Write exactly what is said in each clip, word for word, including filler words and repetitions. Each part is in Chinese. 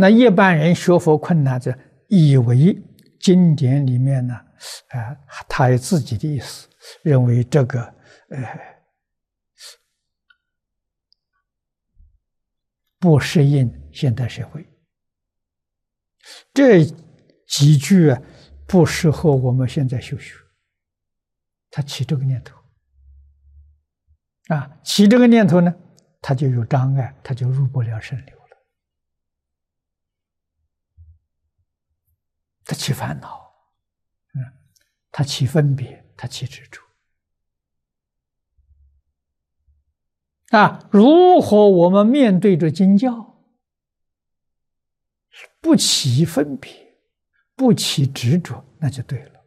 那一般人学佛困难者，以为经典里面呢，啊，他有自己的意思，认为这个呃不适应现代社会，这几句啊不适合我们现在修学。他起这个念头啊，起这个念头呢，他就有障碍，他就入不了圣流了，他起烦恼，嗯，他起分别，他起执着啊。如何我们面对着经教，不起分别，不起执着，那就对了。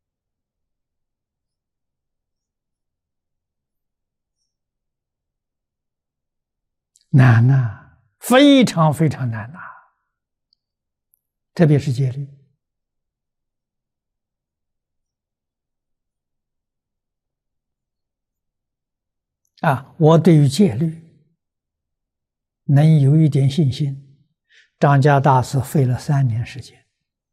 难呐、啊，非常非常难呐、啊，特别是戒律啊。我对于戒律能有一点信心，张家大师费了三年时间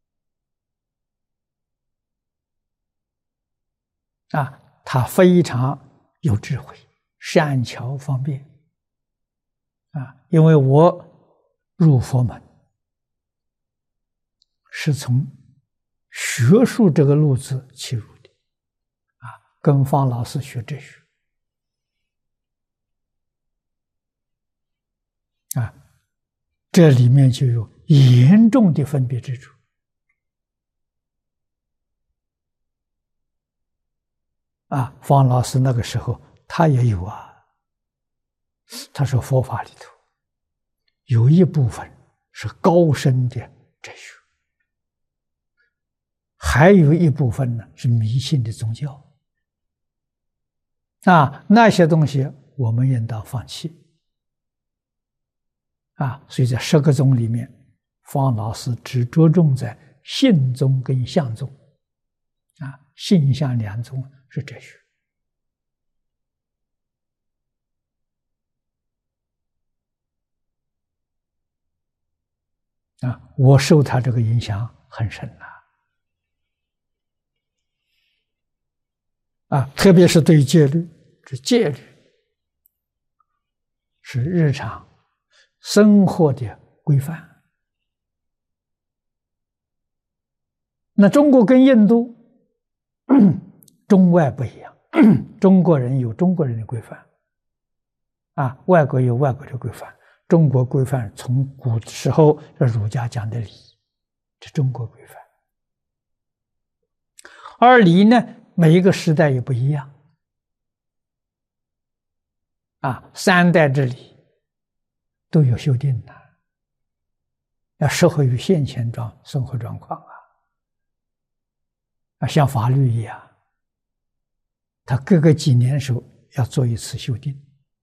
啊，他非常有智慧，善巧方便啊。因为我入佛门是从学术这个路子切入的啊，跟方老师学哲学啊，这里面就有严重的分别执着啊。方老师那个时候他也有啊，他说佛法里头有一部分是高深的哲学，还有一部分呢是迷信的宗教啊，那些东西我们应当放弃啊。所以在十个宗里面，方老师只着重在信宗跟相宗啊，信相两宗是哲学啊。我受他这个影响很深呐 啊, 啊，特别是对戒律，这戒律是日常生活的规范。那中国跟印度中外不一样，中国人有中国人的规范啊，外国有外国的规范。中国规范从古时候儒家讲的礼，这中国规范。而礼呢，每一个时代也不一样啊，三代之礼都有修订的，要适合于现前状生活状况啊。啊，像法律一样，它各个几年的时候要做一次修订。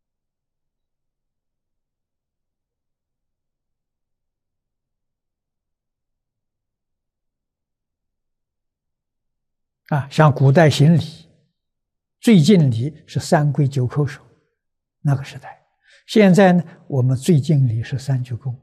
啊，像古代行礼，最敬礼是三跪九叩首，那个时代。现在呢，我们最敬礼是三鞠躬。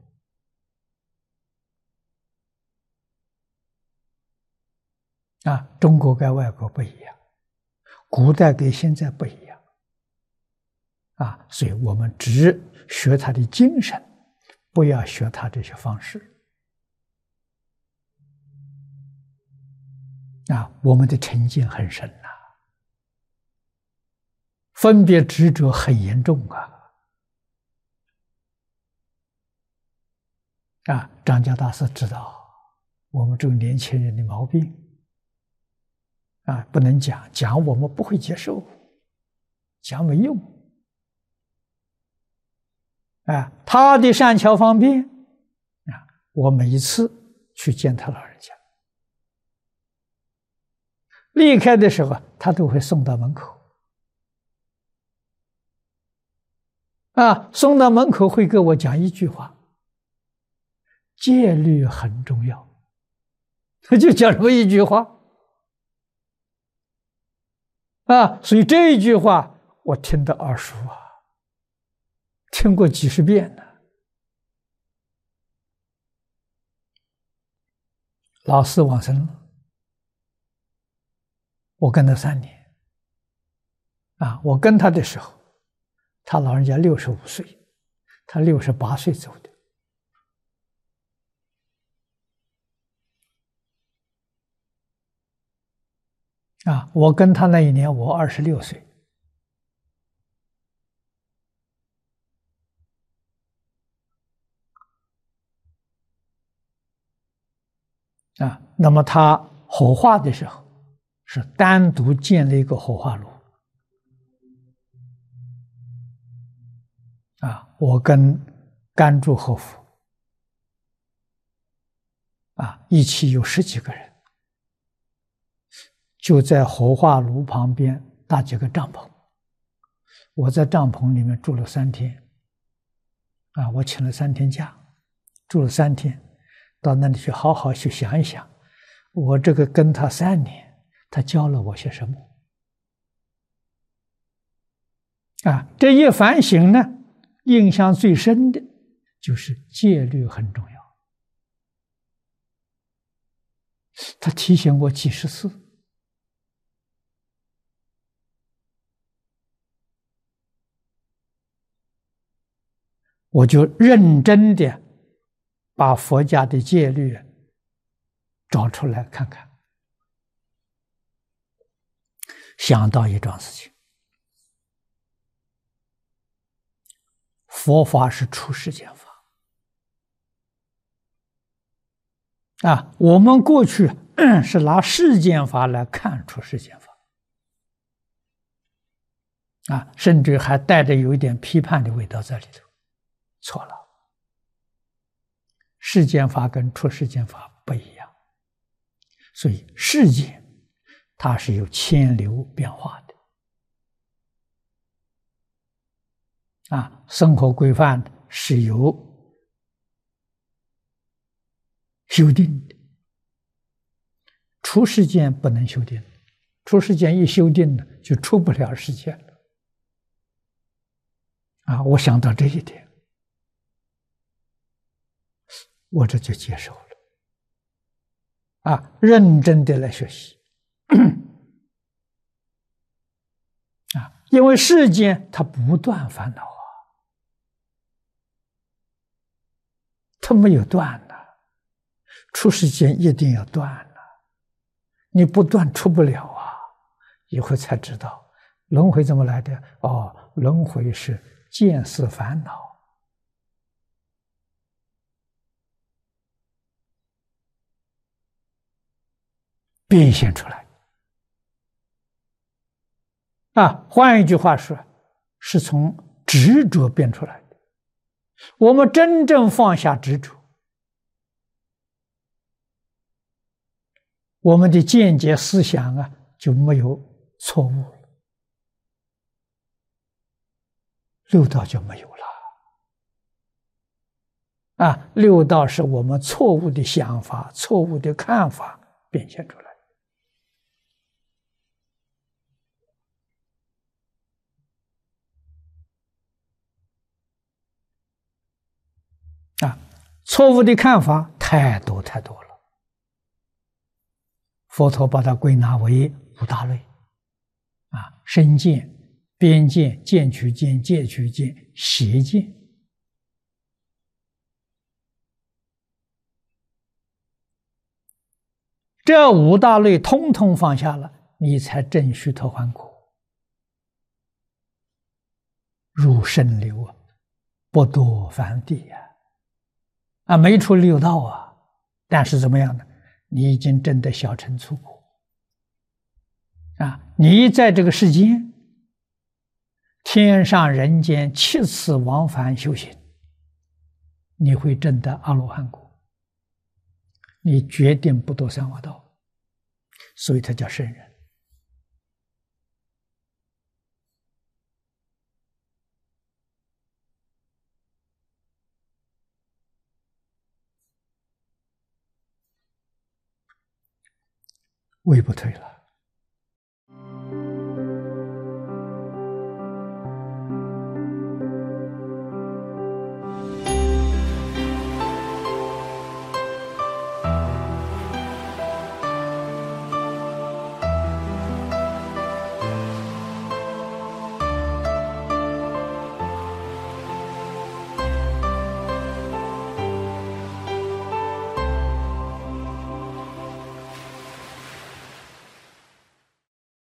啊，中国跟外国不一样，古代跟现在不一样。啊，所以我们只学他的精神，不要学他这些方式。啊，我们的成见很深呐、啊，分别执着很严重啊！啊，张家大师知道我们这个年轻人的毛病啊，不能讲，讲我们不会接受，讲没用啊。他的善巧方便啊，我每一次去见他老人家。离开的时候，他都会送到门口，啊，送到门口会跟我讲一句话：戒律很重要。他就讲这么一句话，啊，所以这一句话我听得耳熟啊，听过几十遍了。 老四往生了，我跟他三年。啊，我跟他的时候，他老人家六十五岁，他六十八岁走的。啊，我跟他那一年，我二十六岁。啊，那么他火化的时候，是单独建了一个火化炉。啊，我跟甘珠和夫啊一起有十几个人，就在火化炉旁边搭几个帐篷。我在帐篷里面住了三天。啊，我请了三天假，住了三天，到那里去好好去想一想，我这个跟他三年，他教了我些什么？啊，这一反省呢，印象最深的就是戒律很重要。他提醒我几十次。我就认真的把佛家的戒律找出来看看，想到一桩事情：佛法是出世间法啊，我们过去是拿世间法来看出世间法啊，甚至还带着有一点批判的味道在里头。错了，世间法跟出世间法不一样，所以世间它是有千流变化的啊，生活规范是有修订的，出世间不能修订，出世间一修订呢，就出不了世间了啊！我想到这一点。我这就接受了，啊，认真的来学习，啊，因为世间它不断烦恼啊，它没有断的，出世间一定要断了，你不断出不了啊，以后才知道轮回怎么来的。哦，轮回是见思烦恼。变现出来啊，换一句话说，是从执着变出来的。我们真正放下执着，我们的见解思想啊就没有错误了，六道就没有了啊！六道是我们错误的想法、错误的看法变现出来。啊，错误的看法太多太多了。佛陀把它归纳为五大类，啊，身见、边见、见取见、戒取见、邪见。这五大类通通放下了，你才正须陀洹果，入圣流啊，不堕凡地呀。啊，没出六道啊，但是怎么样呢？你已经证得小乘粗果啊！你在这个世间，天上人间七次往返修行，你会证得阿罗汉果，你决定不堕三恶道，所以他叫圣人。位不退了。